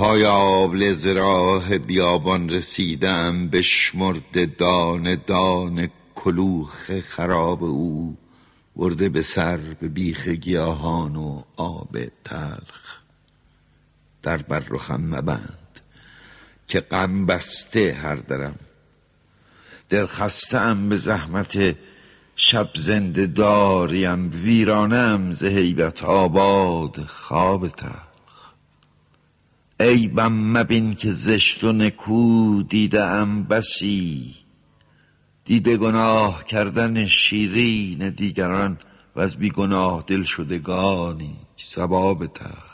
پای آبله ز راه بیابان رسیدم، بشمرده دانه دانه کلوخ خراب او، برده به سر به بیخ گیاهان و آب تلخ. در بر رخم مبند که غم بسته هر درم، دل خسته‌ام به زحمت شب زنده داریم، ویرانم ز هیبت آباد خواب تلخ. عیبم مبین که زشت و نکو دیده ام بسی، دیده گناه کردن شیرین دیگران و از بی گناه دل شدگانی ثواب تلخ.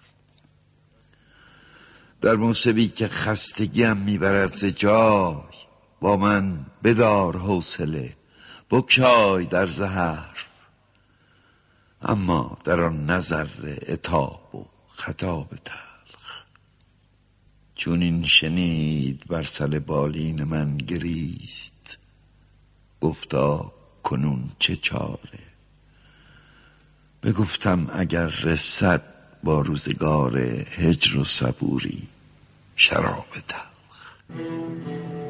در موسمی که خستگیم میبرد ز جای، با من بدار حوصله بگشای در ز حرف، اما در آن نظر عتاب و خطاب تلخ. چون این شنید بر سر بالین من گریست، گفتا کنون چه چاره؟ بگفتم اگر رسد با روزگار هجر و صبوری شراب تلخ.